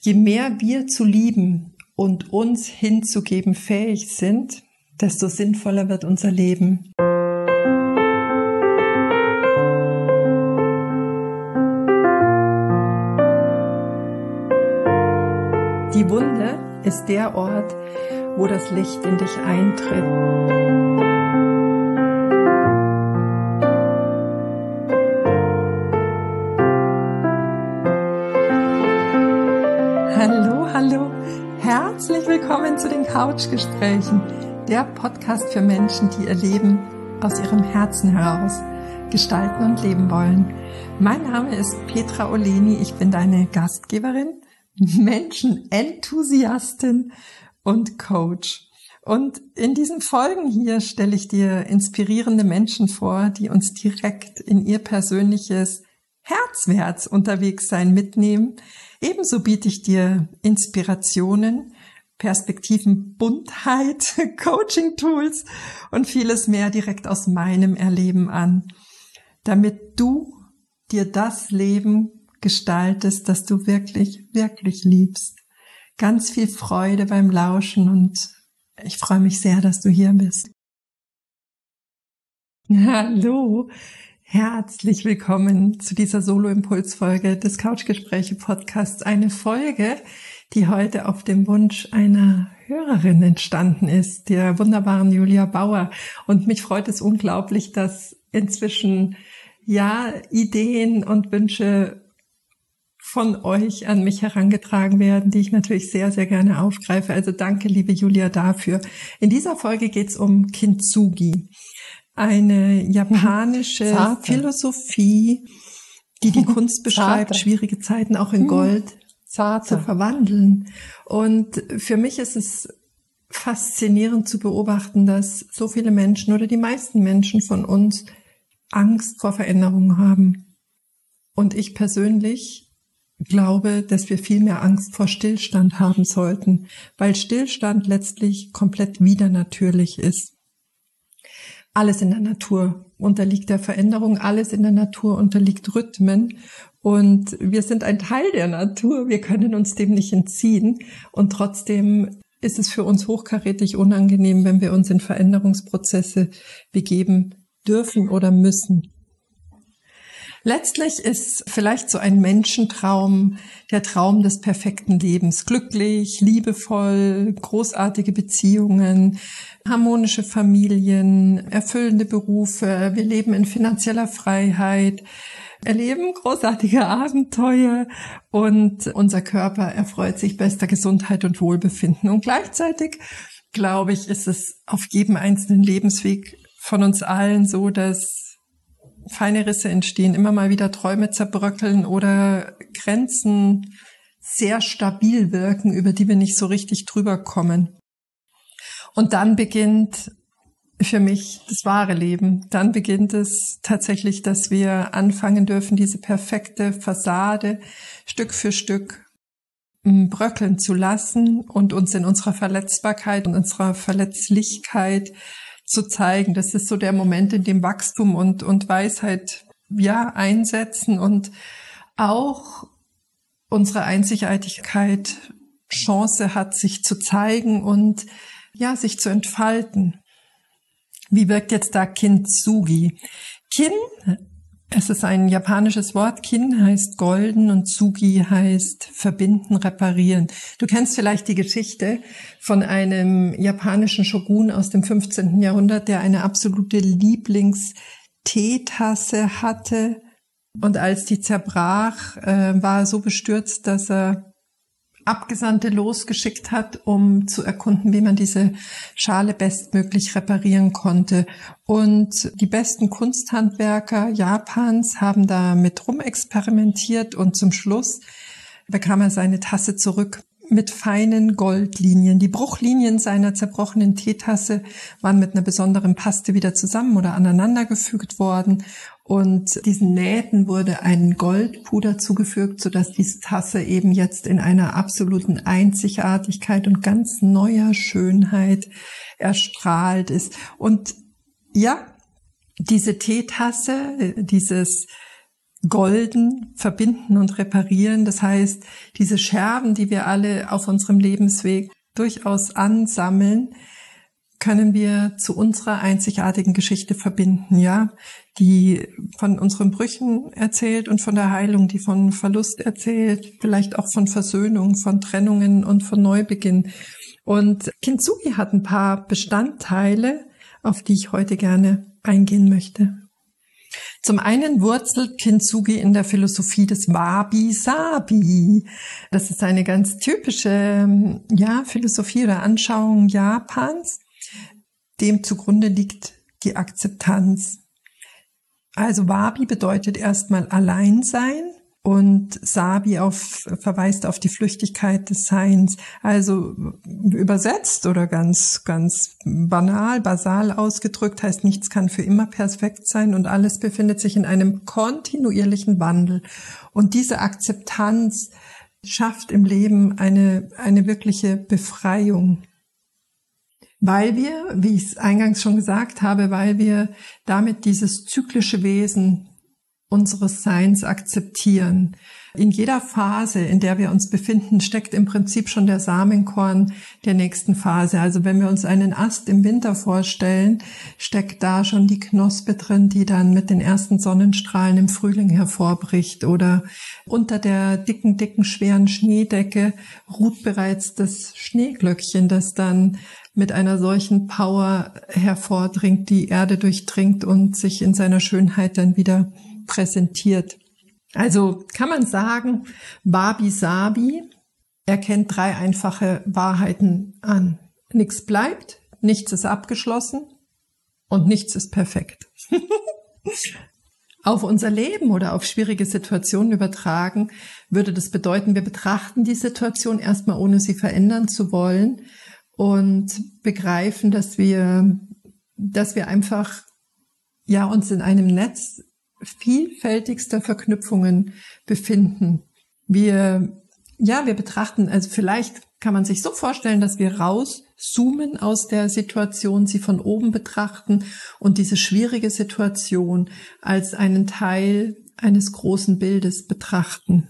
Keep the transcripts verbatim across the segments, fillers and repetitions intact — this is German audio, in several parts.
Je mehr wir zu lieben und uns hinzugeben fähig sind, desto sinnvoller wird unser Leben. Die Wunde ist der Ort, wo das Licht in dich eintritt. Hallo, hallo, herzlich willkommen zu den Couchgesprächen, der Podcast für Menschen, die ihr Leben aus ihrem Herzen heraus gestalten und leben wollen. Mein Name ist Petra Oleni, ich bin deine Gastgeberin, Menschenenthusiastin und Coach. Und in diesen Folgen hier stelle ich dir inspirierende Menschen vor, die uns direkt in ihr persönliches Herzwärts unterwegs sein mitnehmen. Ebenso biete ich dir Inspirationen, Perspektiven, Buntheit, Coaching-Tools und vieles mehr direkt aus meinem Erleben an, damit du dir das Leben gestaltest, das du wirklich, wirklich liebst. Ganz viel Freude beim Lauschen und ich freue mich sehr, dass du hier bist. Hallo, herzlich willkommen zu dieser Solo-Impuls-Folge des Couchgespräche-Podcasts. Eine Folge, die heute auf dem Wunsch einer Hörerin entstanden ist, der wunderbaren Julia Bauer. Und mich freut es unglaublich, dass inzwischen ja Ideen und Wünsche von euch an mich herangetragen werden, die ich natürlich sehr, sehr gerne aufgreife. Also danke, liebe Julia, dafür. In dieser Folge geht es um Kintsugi, eine japanische Zarte. Philosophie, die die Kunst beschreibt, Zarte. Schwierige Zeiten auch in Gold Zarte. Zu verwandeln. Und für mich ist es faszinierend zu beobachten, dass so viele Menschen oder die meisten Menschen von uns Angst vor Veränderungen haben. Und ich persönlich glaube, dass wir viel mehr Angst vor Stillstand haben sollten, weil Stillstand letztlich komplett widernatürlich ist. Alles in der Natur unterliegt der Veränderung, alles in der Natur unterliegt Rhythmen und wir sind ein Teil der Natur, wir können uns dem nicht entziehen und trotzdem ist es für uns hochkarätig unangenehm, wenn wir uns in Veränderungsprozesse begeben dürfen oder müssen. Letztlich ist vielleicht so ein Menschentraum der Traum des perfekten Lebens. Glücklich, liebevoll, großartige Beziehungen, harmonische Familien, erfüllende Berufe. Wir leben in finanzieller Freiheit, erleben großartige Abenteuer und unser Körper erfreut sich bester Gesundheit und Wohlbefinden. Und gleichzeitig, glaube ich, ist es auf jedem einzelnen Lebensweg von uns allen so, dass feine Risse entstehen, immer mal wieder Träume zerbröckeln oder Grenzen sehr stabil wirken, über die wir nicht so richtig drüber kommen. Und dann beginnt für mich das wahre Leben. Dann beginnt es tatsächlich, dass wir anfangen dürfen, diese perfekte Fassade Stück für Stück bröckeln zu lassen und uns in unserer Verletzbarkeit und unserer Verletzlichkeit zu zeigen. Das ist so der Moment, in dem Wachstum und, und Weisheit, ja, einsetzen und auch unsere Einzigartigkeit Chance hat, sich zu zeigen und, ja, sich zu entfalten. Wie wirkt jetzt da Kintsugi? Kin, es ist ein japanisches Wort. Kin heißt golden und Tsugi heißt verbinden, reparieren. Du kennst vielleicht die Geschichte von einem japanischen Shogun aus dem fünfzehnten Jahrhundert, der eine absolute Lieblings-Teetasse hatte. Und als die zerbrach, äh, war er so bestürzt, dass er Abgesandte losgeschickt hat, um zu erkunden, wie man diese Schale bestmöglich reparieren konnte. Und die besten Kunsthandwerker Japans haben da mit rumexperimentiert und zum Schluss bekam er seine Tasse zurück mit feinen Goldlinien. Die Bruchlinien seiner zerbrochenen Teetasse waren mit einer besonderen Paste wieder zusammen oder aneinandergefügt worden. Und diesen Nähten wurde ein Goldpuder zugefügt, sodass diese Tasse eben jetzt in einer absoluten Einzigartigkeit und ganz neuer Schönheit erstrahlt ist. Und ja, diese Teetasse, dieses golden verbinden und reparieren. Das heißt, diese Scherben, die wir alle auf unserem Lebensweg durchaus ansammeln, können wir zu unserer einzigartigen Geschichte verbinden, ja, die von unseren Brüchen erzählt und von der Heilung, die von Verlust erzählt, vielleicht auch von Versöhnung, von Trennungen und von Neubeginn. Und Kintsugi hat ein paar Bestandteile, auf die ich heute gerne eingehen möchte. Zum einen wurzelt Kintsugi in der Philosophie des Wabi-Sabi. Das ist eine ganz typische, ja, Philosophie oder Anschauung Japans. Dem zugrunde liegt die Akzeptanz. Also Wabi bedeutet erstmal Alleinsein und Sabi auf, verweist auf die Flüchtigkeit des Seins. Also übersetzt oder ganz, ganz banal, basal ausgedrückt heißt, nichts kann für immer perfekt sein und alles befindet sich in einem kontinuierlichen Wandel. Und diese Akzeptanz schafft im Leben eine, eine wirkliche Befreiung. Weil wir, wie ich es eingangs schon gesagt habe, weil wir damit dieses zyklische Wesen unseres Seins akzeptieren. In jeder Phase, in der wir uns befinden, steckt im Prinzip schon der Samenkorn der nächsten Phase. Also wenn wir uns einen Ast im Winter vorstellen, steckt da schon die Knospe drin, die dann mit den ersten Sonnenstrahlen im Frühling hervorbricht. Oder unter der dicken, dicken, schweren Schneedecke ruht bereits das Schneeglöckchen, das dann mit einer solchen Power hervordringt, die Erde durchdringt und sich in seiner Schönheit dann wieder präsentiert. Also kann man sagen, Wabi-Sabi erkennt drei einfache Wahrheiten an. Nichts bleibt, nichts ist abgeschlossen und nichts ist perfekt. Auf unser Leben oder auf schwierige Situationen übertragen, würde das bedeuten, wir betrachten die Situation erstmal, ohne sie verändern zu wollen und begreifen, dass wir, dass wir einfach, ja, uns in einem Netz vielfältigster Verknüpfungen befinden. Wir, ja, wir betrachten, also vielleicht kann man sich so vorstellen, dass wir rauszoomen aus der Situation, sie von oben betrachten und diese schwierige Situation als einen Teil eines großen Bildes betrachten.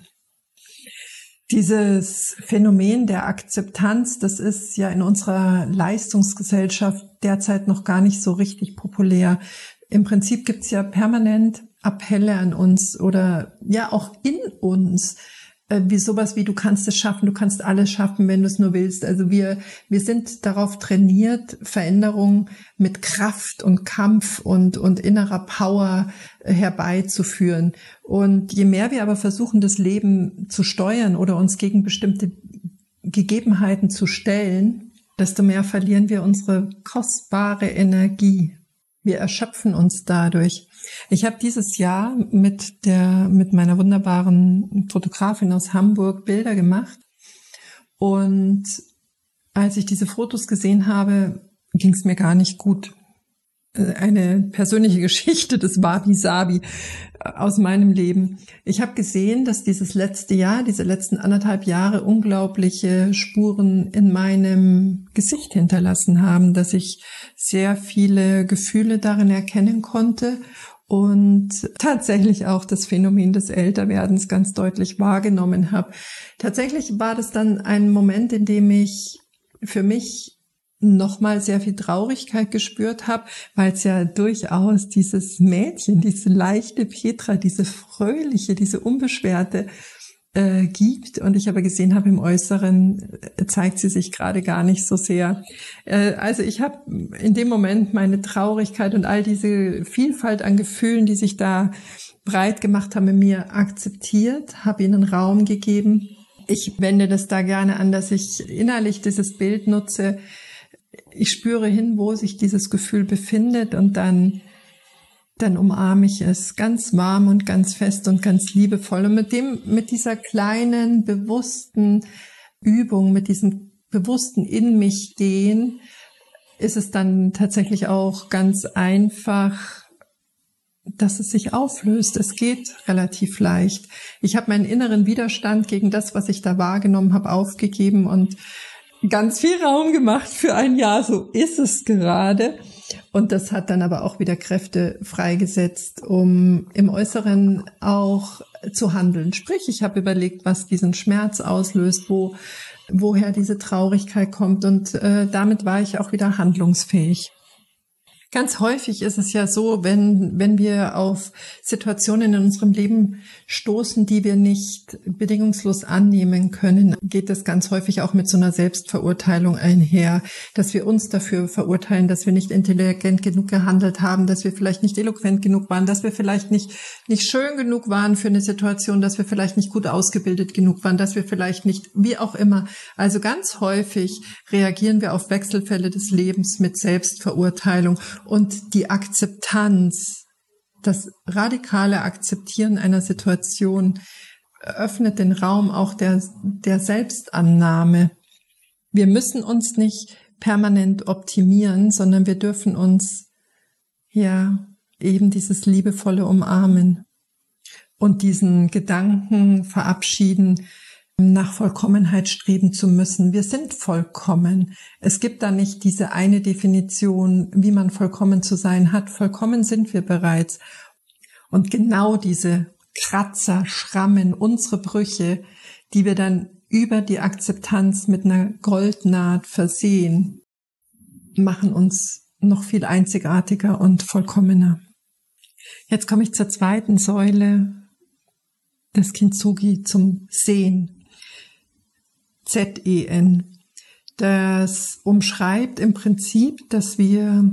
Dieses Phänomen der Akzeptanz, das ist ja in unserer Leistungsgesellschaft derzeit noch gar nicht so richtig populär. Im Prinzip gibt's ja permanent Appelle an uns oder ja auch in uns, äh, wie sowas wie du kannst es schaffen, du kannst alles schaffen, wenn du es nur willst. Also wir wir sind darauf trainiert, Veränderungen mit Kraft und Kampf und und innerer Power äh, herbeizuführen. Und je mehr wir aber versuchen, das Leben zu steuern oder uns gegen bestimmte Gegebenheiten zu stellen, desto mehr verlieren wir unsere kostbare Energie. Wir erschöpfen uns dadurch. Ich habe dieses Jahr mit der mit meiner wunderbaren Fotografin aus Hamburg Bilder gemacht und als ich diese Fotos gesehen habe, ging es mir gar nicht gut. Eine persönliche Geschichte des Wabi-Sabi aus meinem Leben. Ich habe gesehen, dass dieses letzte Jahr, diese letzten anderthalb Jahre unglaubliche Spuren in meinem Gesicht hinterlassen haben, dass ich sehr viele Gefühle darin erkennen konnte und tatsächlich auch das Phänomen des Älterwerdens ganz deutlich wahrgenommen habe. Tatsächlich war das dann ein Moment, in dem ich für mich nochmal sehr viel Traurigkeit gespürt habe, weil es ja durchaus dieses Mädchen, diese leichte Petra, diese fröhliche, diese unbeschwerte äh, gibt. Und ich aber gesehen habe, im Äußeren äh, zeigt sie sich gerade gar nicht so sehr. Äh, also ich habe in dem Moment meine Traurigkeit und all diese Vielfalt an Gefühlen, die sich da breit gemacht haben, in mir akzeptiert, habe ihnen Raum gegeben. Ich wende das da gerne an, dass ich innerlich dieses Bild nutze. Ich spüre hin, wo sich dieses Gefühl befindet und dann, dann umarme ich es ganz warm und ganz fest und ganz liebevoll. Und mit dem, mit dieser kleinen, bewussten Übung, mit diesem bewussten in mich gehen, ist es dann tatsächlich auch ganz einfach, dass es sich auflöst. Es geht relativ leicht. Ich habe meinen inneren Widerstand gegen das, was ich da wahrgenommen habe, aufgegeben und ganz viel Raum gemacht für ein Jahr, so ist es gerade. Und das hat dann aber auch wieder Kräfte freigesetzt, um im Äußeren auch zu handeln. Sprich, ich habe überlegt, was diesen Schmerz auslöst, wo, woher diese Traurigkeit kommt. Und äh, damit war ich auch wieder handlungsfähig. Ganz häufig ist es ja so, wenn, wenn wir auf Situationen in unserem Leben stoßen, die wir nicht bedingungslos annehmen können, geht das ganz häufig auch mit so einer Selbstverurteilung einher, dass wir uns dafür verurteilen, dass wir nicht intelligent genug gehandelt haben, dass wir vielleicht nicht eloquent genug waren, dass wir vielleicht nicht, nicht schön genug waren für eine Situation, dass wir vielleicht nicht gut ausgebildet genug waren, dass wir vielleicht nicht, wie auch immer. Also ganz häufig reagieren wir auf Wechselfälle des Lebens mit Selbstverurteilung. Und die Akzeptanz, das radikale Akzeptieren einer Situation öffnet den Raum auch der, der Selbstannahme. Wir müssen uns nicht permanent optimieren, sondern wir dürfen uns ja eben dieses liebevolle umarmen und diesen Gedanken verabschieden, nach Vollkommenheit streben zu müssen. Wir sind vollkommen. Es gibt da nicht diese eine Definition, wie man vollkommen zu sein hat. Vollkommen sind wir bereits. Und genau diese Kratzer, Schrammen, unsere Brüche, die wir dann über die Akzeptanz mit einer Goldnaht versehen, machen uns noch viel einzigartiger und vollkommener. Jetzt komme ich zur zweiten Säule des Kintsugi, zum Sehen. Z E N. Das umschreibt im Prinzip, dass wir,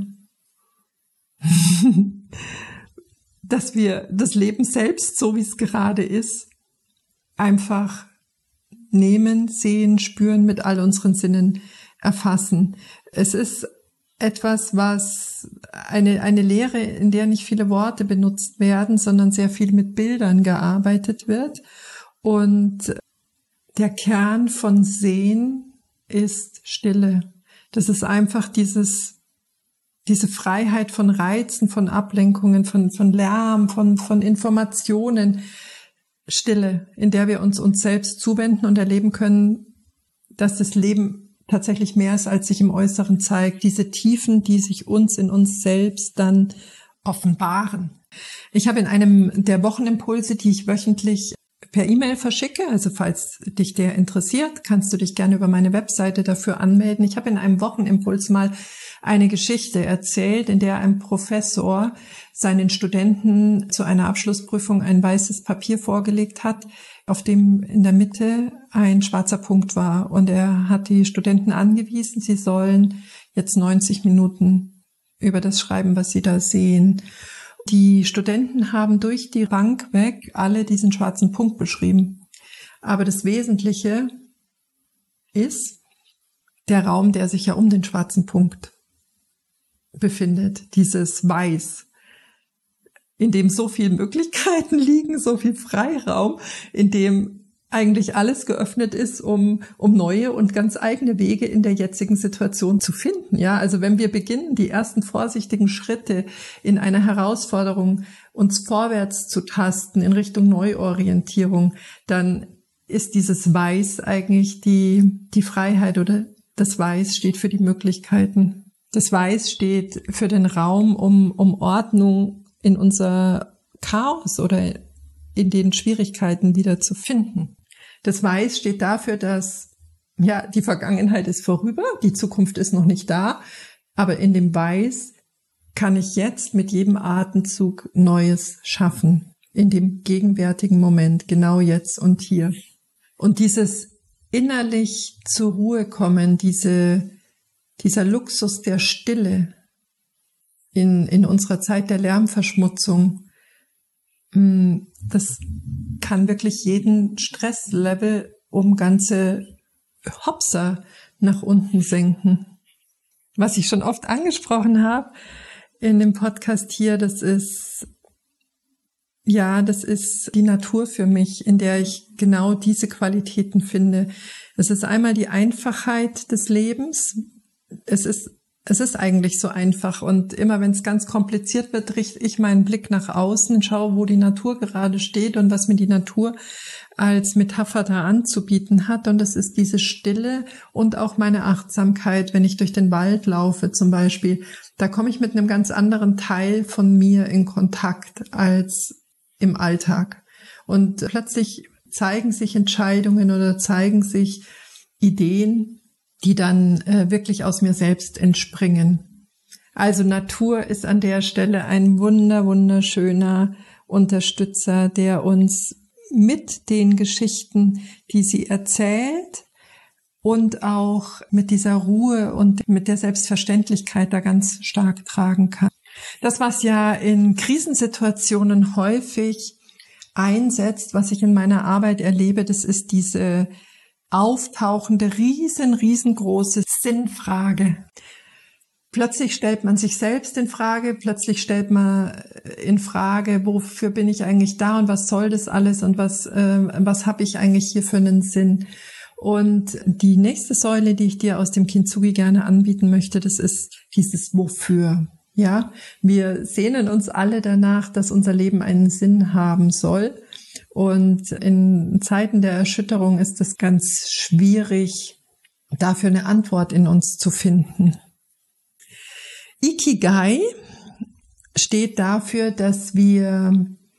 dass wir das Leben selbst, so wie es gerade ist, einfach nehmen, sehen, spüren, mit all unseren Sinnen erfassen. Es ist etwas, was eine, eine Lehre, in der nicht viele Worte benutzt werden, sondern sehr viel mit Bildern gearbeitet wird. Und der Kern von Sehen ist Stille. Das ist einfach dieses, diese Freiheit von Reizen, von Ablenkungen, von, von Lärm, von, von Informationen. Stille, in der wir uns uns selbst zuwenden und erleben können, dass das Leben tatsächlich mehr ist, als sich im Äußeren zeigt. Diese Tiefen, die sich uns in uns selbst dann offenbaren. Ich habe in einem der Wochenimpulse, die ich wöchentlich per E-Mail verschicke, also falls dich der interessiert, kannst du dich gerne über meine Webseite dafür anmelden. Ich habe in einem Wochenimpuls mal eine Geschichte erzählt, in der ein Professor seinen Studenten zu einer Abschlussprüfung ein weißes Papier vorgelegt hat, auf dem in der Mitte ein schwarzer Punkt war. Und er hat die Studenten angewiesen, sie sollen jetzt neunzig Minuten über das schreiben, was sie da sehen. Die Studenten haben durch die Bank weg alle diesen schwarzen Punkt beschrieben. Aber das Wesentliche ist der Raum, der sich ja um den schwarzen Punkt befindet, dieses Weiß, in dem so viele Möglichkeiten liegen, so viel Freiraum, in dem eigentlich alles geöffnet ist, um, um neue und ganz eigene Wege in der jetzigen Situation zu finden. Ja, also wenn wir beginnen, die ersten vorsichtigen Schritte in einer Herausforderung uns vorwärts zu tasten in Richtung Neuorientierung, dann ist dieses Weiß eigentlich die, die Freiheit, oder das Weiß steht für die Möglichkeiten. Das Weiß steht für den Raum, um, um Ordnung in unser Chaos oder in den Schwierigkeiten wieder zu finden. Das Weiß steht dafür, dass, ja, die Vergangenheit ist vorüber, die Zukunft ist noch nicht da, aber in dem Weiß kann ich jetzt mit jedem Atemzug Neues schaffen, in dem gegenwärtigen Moment, genau jetzt und hier. Und dieses innerlich zur Ruhe kommen, diese, dieser Luxus der Stille in, in unserer Zeit der Lärmverschmutzung, das kann wirklich jeden Stresslevel um ganze Hopser nach unten senken. Was ich schon oft angesprochen habe in dem Podcast hier, das ist, ja, das ist die Natur für mich, in der ich genau diese Qualitäten finde. Es ist einmal die Einfachheit des Lebens. Es ist es ist eigentlich so einfach. Und immer wenn es ganz kompliziert wird, richte ich meinen Blick nach außen, schaue, wo die Natur gerade steht und was mir die Natur als Metapher da anzubieten hat. Und das ist diese Stille und auch meine Achtsamkeit, wenn ich durch den Wald laufe zum Beispiel. Da komme ich mit einem ganz anderen Teil von mir in Kontakt als im Alltag. Und plötzlich zeigen sich Entscheidungen oder zeigen sich Ideen, die dann äh, wirklich aus mir selbst entspringen. Also Natur ist an der Stelle ein wunder, wunderschöner Unterstützer, der uns mit den Geschichten, die sie erzählt und auch mit dieser Ruhe und mit der Selbstverständlichkeit da ganz stark tragen kann. Das, was ja in Krisensituationen häufig einsetzt, was ich in meiner Arbeit erlebe, das ist diese auftauchende, riesen, riesengroße Sinnfrage. Plötzlich stellt man sich selbst in Frage, plötzlich stellt man in Frage, wofür bin ich eigentlich da und was soll das alles und was, äh, was habe ich eigentlich hier für einen Sinn? Und die nächste Säule, die ich dir aus dem Kintsugi gerne anbieten möchte, das ist dieses Wofür. Ja, wir sehnen uns alle danach, dass unser Leben einen Sinn haben soll. Und in Zeiten der Erschütterung ist es ganz schwierig, dafür eine Antwort in uns zu finden. Ikigai steht dafür, dass wir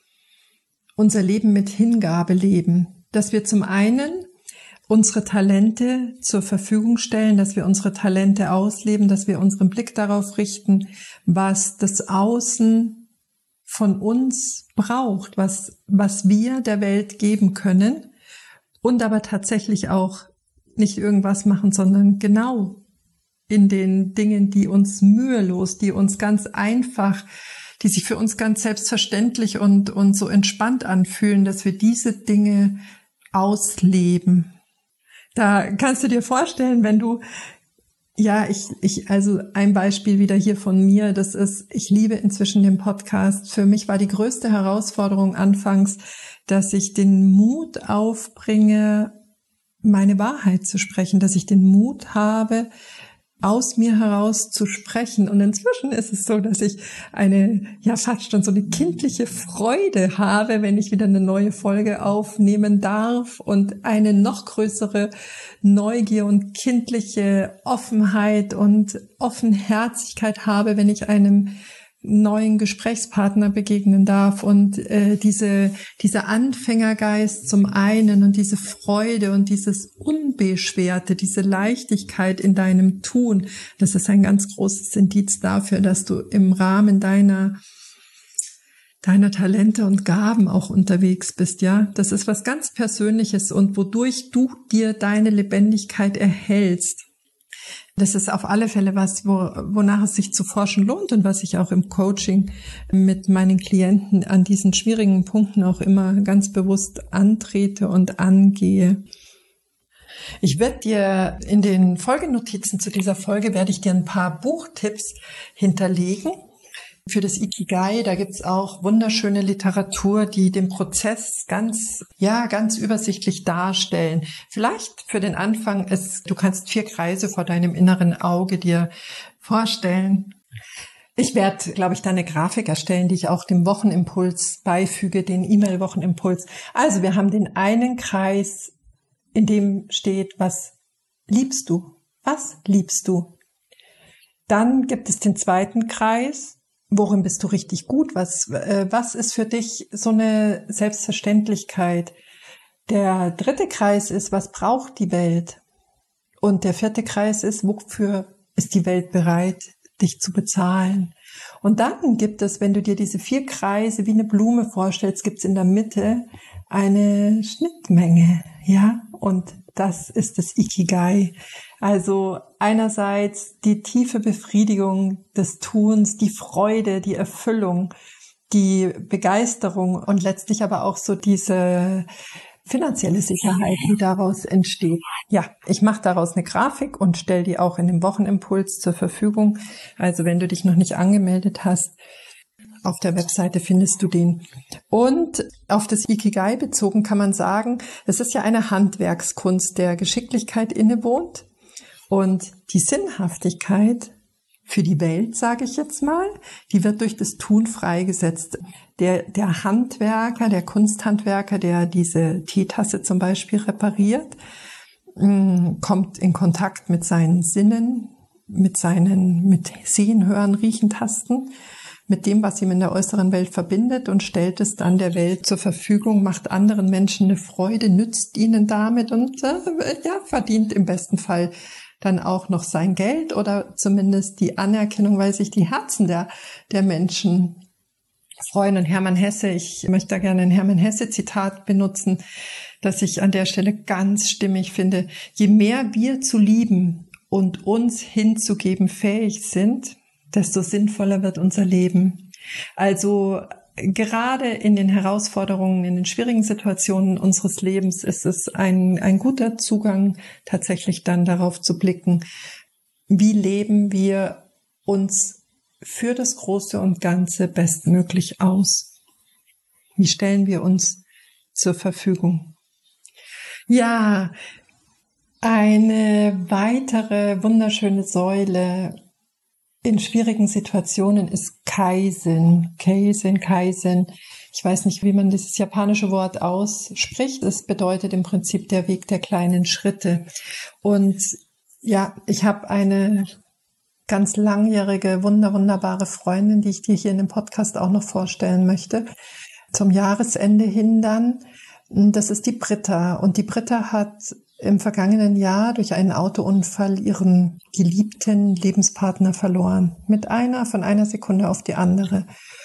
unser Leben mit Hingabe leben, dass wir zum einen unsere Talente zur Verfügung stellen, dass wir unsere Talente ausleben, dass wir unseren Blick darauf richten, was das Außen von uns braucht, was, was wir der Welt geben können und aber tatsächlich auch nicht irgendwas machen, sondern genau in den Dingen, die uns mühelos, die uns ganz einfach, die sich für uns ganz selbstverständlich und, und so entspannt anfühlen, dass wir diese Dinge ausleben. Da kannst du dir vorstellen, wenn du, ja, ich, ich, also ein Beispiel wieder hier von mir, das ist, ich liebe inzwischen den Podcast. Für mich war die größte Herausforderung anfangs, dass ich den Mut aufbringe, meine Wahrheit zu sprechen, dass ich den Mut habe, aus mir heraus zu sprechen. Und inzwischen ist es so, dass ich eine, ja fast schon so eine kindliche Freude habe, wenn ich wieder eine neue Folge aufnehmen darf und eine noch größere Neugier und kindliche Offenheit und Offenherzigkeit habe, wenn ich einem neuen Gesprächspartner begegnen darf und äh, diese dieser Anfängergeist zum einen und diese Freude und dieses Unbeschwerte, diese Leichtigkeit in deinem Tun, das ist ein ganz großes Indiz dafür, dass du im Rahmen deiner deiner Talente und Gaben auch unterwegs bist, ja. Das ist was ganz Persönliches und wodurch du dir deine Lebendigkeit erhältst. Das ist auf alle Fälle was, wo, wonach es sich zu forschen lohnt und was ich auch im Coaching mit meinen Klienten an diesen schwierigen Punkten auch immer ganz bewusst antrete und angehe. Ich werde dir in den Folgenotizen zu dieser Folge, werde ich dir ein paar Buchtipps hinterlegen. Für das Ikigai, da gibt's auch wunderschöne Literatur, die den Prozess ganz, ja, ganz übersichtlich darstellen. Vielleicht für den Anfang ist, du kannst vier Kreise vor deinem inneren Auge dir vorstellen. Ich werde, glaube ich, da eine Grafik erstellen, die ich auch dem Wochenimpuls beifüge, den E-Mail-Wochenimpuls. Also wir haben den einen Kreis, in dem steht, was liebst du? Was liebst du? Dann gibt es den zweiten Kreis. Worin bist du richtig gut? Was, äh, was ist für dich so eine Selbstverständlichkeit? Der dritte Kreis ist, was braucht die Welt? Und der vierte Kreis ist, wofür ist die Welt bereit, dich zu bezahlen? Und dann gibt es, wenn du dir diese vier Kreise wie eine Blume vorstellst, gibt es in der Mitte eine Schnittmenge, ja? Und das ist das Ikigai. Also einerseits die tiefe Befriedigung des Tuns, die Freude, die Erfüllung, die Begeisterung und letztlich aber auch so diese finanzielle Sicherheit, die daraus entsteht. Ja, ich mache daraus eine Grafik und stelle die auch in dem Wochenimpuls zur Verfügung. Also wenn du dich noch nicht angemeldet hast, auf der Webseite findest du den. Und auf das Ikigai bezogen kann man sagen, es ist ja eine Handwerkskunst, der Geschicklichkeit innewohnt. Und die Sinnhaftigkeit für die Welt, sage ich jetzt mal, die wird durch das Tun freigesetzt. Der, der Handwerker, der Kunsthandwerker, der diese Teetasse zum Beispiel repariert, kommt in Kontakt mit seinen Sinnen, mit seinen, mit Sehen, Hören, Riechen, Tasten, mit dem, was ihm in der äußeren Welt verbindet und stellt es dann der Welt zur Verfügung, macht anderen Menschen eine Freude, nützt ihnen damit und äh, ja, verdient im besten Fall dann auch noch sein Geld oder zumindest die Anerkennung, weil sich die Herzen der, der Menschen freuen. Und Hermann Hesse, ich möchte da gerne ein Hermann Hesse-Zitat benutzen, das ich an der Stelle ganz stimmig finde. Je mehr wir zu lieben und uns hinzugeben fähig sind, desto sinnvoller wird unser Leben. Also gerade in den Herausforderungen, in den schwierigen Situationen unseres Lebens ist es ein, ein guter Zugang, tatsächlich dann darauf zu blicken, wie leben wir uns für das Große und Ganze bestmöglich aus? Wie stellen wir uns zur Verfügung? Ja, eine weitere wunderschöne Säule in schwierigen Situationen ist Kaizen, Kaizen, Kaizen. Ich weiß nicht, wie man dieses japanische Wort ausspricht. Es bedeutet im Prinzip der Weg der kleinen Schritte. Und ja, ich habe eine ganz langjährige, wunder, wunderbare Freundin, die ich dir hier in dem Podcast auch noch vorstellen möchte. Zum Jahresende hin dann. Das ist die Britta. Und die Britta hat im vergangenen Jahr durch einen Autounfall ihren geliebten Lebenspartner verloren. Mit einer, von einer Sekunde auf die andere.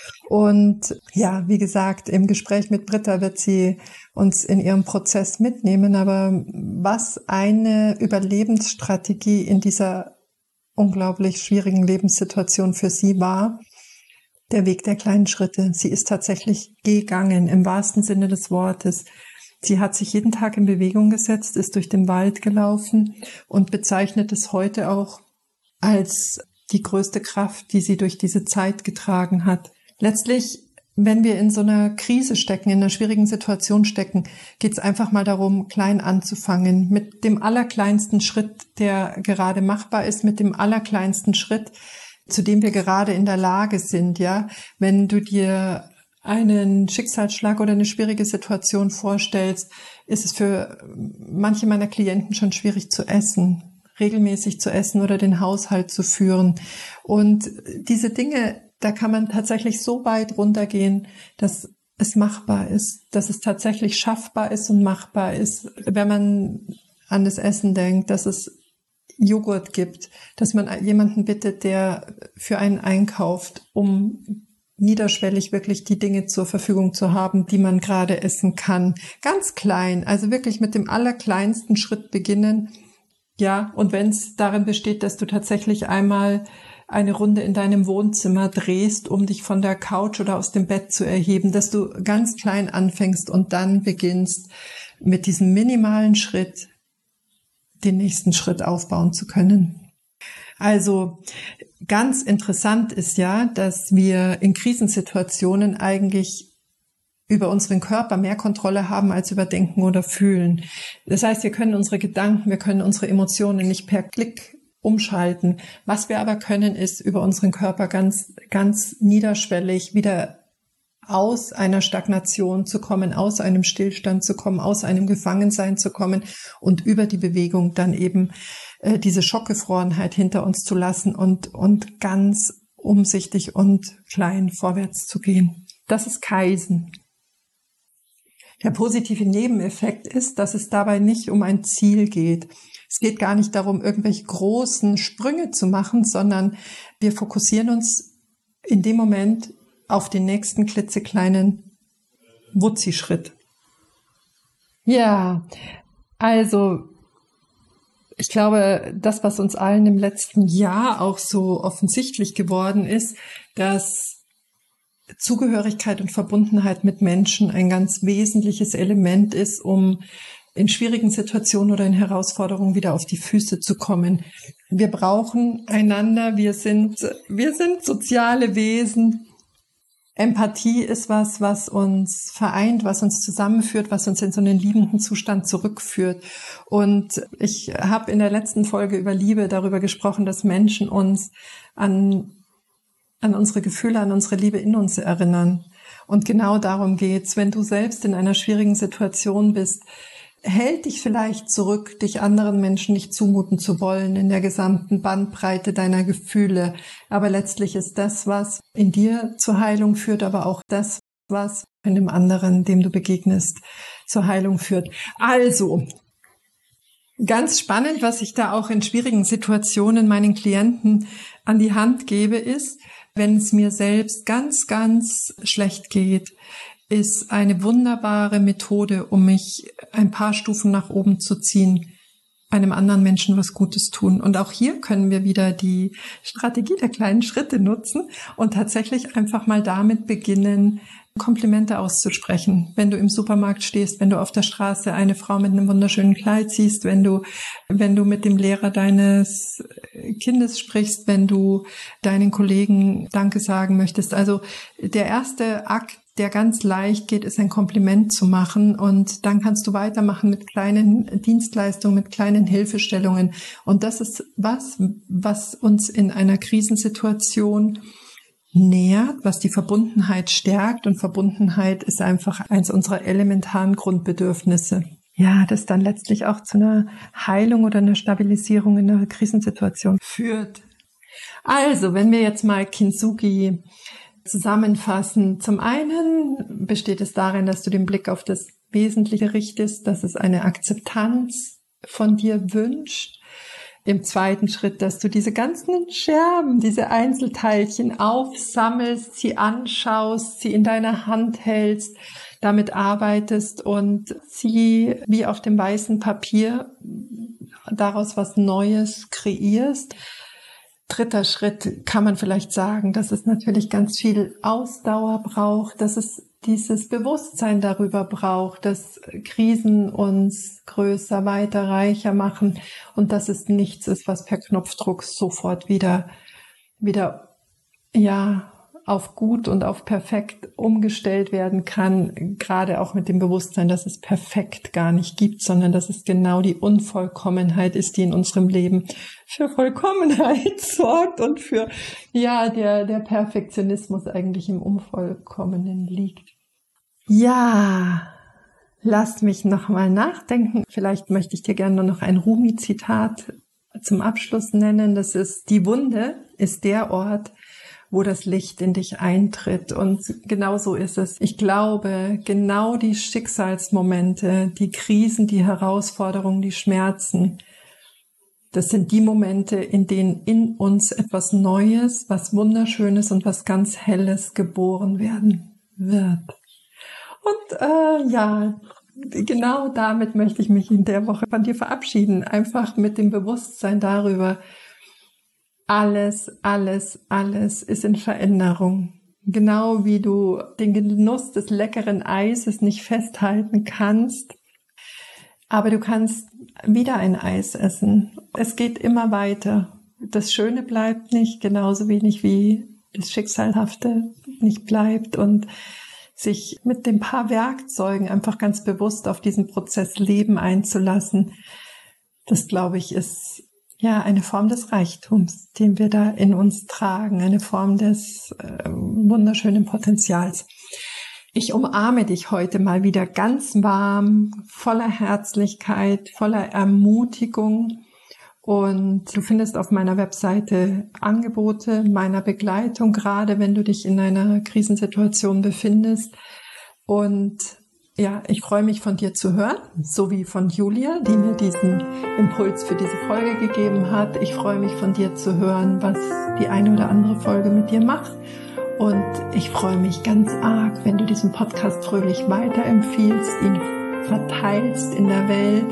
Und ja, wie gesagt, im Gespräch mit Britta wird sie uns in ihrem Prozess mitnehmen. Aber was eine Überlebensstrategie in dieser unglaublich schwierigen Lebenssituation für sie war, der Weg der kleinen Schritte. Sie ist tatsächlich gegangen, im wahrsten Sinne des Wortes. Sie hat sich jeden Tag in Bewegung gesetzt, ist durch den Wald gelaufen und bezeichnet es heute auch als die größte Kraft, die sie durch diese Zeit getragen hat. Letztlich, wenn wir in so einer Krise stecken, in einer schwierigen Situation stecken, geht es einfach mal darum, klein anzufangen, mit dem allerkleinsten Schritt, der gerade machbar ist, mit dem allerkleinsten Schritt, zu dem wir gerade in der Lage sind. Ja, wenn du dir einen Schicksalsschlag oder eine schwierige Situation vorstellst, ist es für manche meiner Klienten schon schwierig zu essen, regelmäßig zu essen oder den Haushalt zu führen. Und diese Dinge, da kann man tatsächlich so weit runtergehen, dass es machbar ist, dass es tatsächlich schaffbar ist und machbar ist, wenn man an das Essen denkt, dass es Joghurt gibt, dass man jemanden bittet, der für einen einkauft, um niederschwellig wirklich die Dinge zur Verfügung zu haben, die man gerade essen kann. Ganz klein, also wirklich mit dem allerkleinsten Schritt beginnen. Ja, und wenn es darin besteht, dass du tatsächlich einmal eine Runde in deinem Wohnzimmer drehst, um dich von der Couch oder aus dem Bett zu erheben, dass du ganz klein anfängst und dann beginnst, mit diesem minimalen Schritt den nächsten Schritt aufbauen zu können. Also ganz interessant ist ja, dass wir in Krisensituationen eigentlich über unseren Körper mehr Kontrolle haben als über Denken oder Fühlen. Das heißt, wir können unsere Gedanken, wir können unsere Emotionen nicht per Klick umschalten. Was wir aber können, ist über unseren Körper ganz, ganz niederschwellig wieder aus einer Stagnation zu kommen, aus einem Stillstand zu kommen, aus einem Gefangensein zu kommen und über die Bewegung dann eben äh, diese Schockgefrorenheit hinter uns zu lassen und, und ganz umsichtig und klein vorwärts zu gehen. Das ist Kaizen. Der positive Nebeneffekt ist, dass es dabei nicht um ein Ziel geht. Es geht gar nicht darum, irgendwelche großen Sprünge zu machen, sondern wir fokussieren uns in dem Moment auf den nächsten klitzekleinen Wutzi-Schritt. Ja, also ich glaube, das, was uns allen im letzten Jahr auch so offensichtlich geworden ist, dass Zugehörigkeit und Verbundenheit mit Menschen ein ganz wesentliches Element ist, um in schwierigen Situationen oder in Herausforderungen wieder auf die Füße zu kommen. Wir brauchen einander, wir sind, wir sind soziale Wesen. Empathie ist was, was uns vereint, was uns zusammenführt, was uns in so einen liebenden Zustand zurückführt. Und ich habe in der letzten Folge über Liebe darüber gesprochen, dass Menschen uns an, an unsere Gefühle, an unsere Liebe in uns erinnern. Und genau darum geht's. Wenn du selbst in einer schwierigen Situation bist, hält dich vielleicht zurück, dich anderen Menschen nicht zumuten zu wollen in der gesamten Bandbreite deiner Gefühle. Aber letztlich ist das, was in dir zur Heilung führt, aber auch das, was in dem anderen, dem du begegnest, zur Heilung führt. Also, ganz spannend, was ich da auch in schwierigen Situationen meinen Klienten an die Hand gebe, ist, wenn es mir selbst ganz, ganz schlecht geht, ist eine wunderbare Methode, um mich ein paar Stufen nach oben zu ziehen, einem anderen Menschen was Gutes tun. Und auch hier können wir wieder die Strategie der kleinen Schritte nutzen und tatsächlich einfach mal damit beginnen, Komplimente auszusprechen. Wenn du im Supermarkt stehst, wenn du auf der Straße eine Frau mit einem wunderschönen Kleid siehst, wenn du, wenn du mit dem Lehrer deines Kindes sprichst, wenn du deinen Kollegen Danke sagen möchtest. Also der erste Akt, der ganz leicht geht, ist ein Kompliment zu machen, und dann kannst du weitermachen mit kleinen Dienstleistungen, mit kleinen Hilfestellungen. Und das ist was, was uns in einer Krisensituation nährt, was die Verbundenheit stärkt, und Verbundenheit ist einfach eins unserer elementaren Grundbedürfnisse. Ja, das dann letztlich auch zu einer Heilung oder einer Stabilisierung in einer Krisensituation führt. Also, wenn wir jetzt mal Kintsugi zusammenfassen. Zum einen besteht es darin, dass du den Blick auf das Wesentliche richtest, dass es eine Akzeptanz von dir wünscht. Im zweiten Schritt, dass du diese ganzen Scherben, diese Einzelteilchen aufsammelst, sie anschaust, sie in deiner Hand hältst, damit arbeitest und sie wie auf dem weißen Papier daraus was Neues kreierst. Dritter Schritt kann man vielleicht sagen, dass es natürlich ganz viel Ausdauer braucht, dass es dieses Bewusstsein darüber braucht, dass Krisen uns größer, weiter, reicher machen und dass es nichts ist, was per Knopfdruck sofort wieder, wieder, ja, auf gut und auf perfekt umgestellt werden kann, gerade auch mit dem Bewusstsein, dass es perfekt gar nicht gibt, sondern dass es genau die Unvollkommenheit ist, die in unserem Leben für Vollkommenheit sorgt und für, ja, der, der Perfektionismus eigentlich im Unvollkommenen liegt. Ja, lass mich nochmal nachdenken. Vielleicht möchte ich dir gerne noch ein Rumi-Zitat zum Abschluss nennen. Das ist: Die Wunde ist der Ort, wo das Licht in dich eintritt. Und genau so ist es. Ich glaube, genau die Schicksalsmomente, die Krisen, die Herausforderungen, die Schmerzen, das sind die Momente, in denen in uns etwas Neues, was Wunderschönes und was ganz Helles geboren werden wird. Und äh, ja, genau damit möchte ich mich in der Woche von dir verabschieden. Einfach mit dem Bewusstsein darüber, alles, alles, alles ist in Veränderung. Genau wie du den Genuss des leckeren Eises nicht festhalten kannst, aber du kannst wieder ein Eis essen. Es geht immer weiter. Das Schöne bleibt nicht, genauso wenig wie das Schicksalhafte nicht bleibt, und sich mit den paar Werkzeugen einfach ganz bewusst auf diesen Prozess Leben einzulassen, das, glaube ich, ist ja eine Form des Reichtums, den wir da in uns tragen, eine Form des äh, wunderschönen Potenzials. Ich umarme dich heute mal wieder ganz warm, voller Herzlichkeit, voller Ermutigung, und du findest auf meiner Webseite Angebote meiner Begleitung, gerade wenn du dich in einer Krisensituation befindest. Und ja, ich freue mich, von dir zu hören, so wie von Julia, die mir diesen Impuls für diese Folge gegeben hat. Ich freue mich, von dir zu hören, was die eine oder andere Folge mit dir macht. Und ich freue mich ganz arg, wenn du diesen Podcast fröhlich weiterempfiehlst, ihn verteilst in der Welt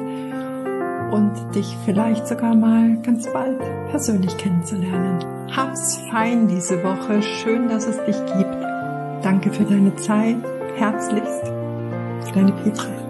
und dich vielleicht sogar mal ganz bald persönlich kennenzulernen. Hab's fein diese Woche. Schön, dass es dich gibt. Danke für deine Zeit. Herzlichst, deine Petra.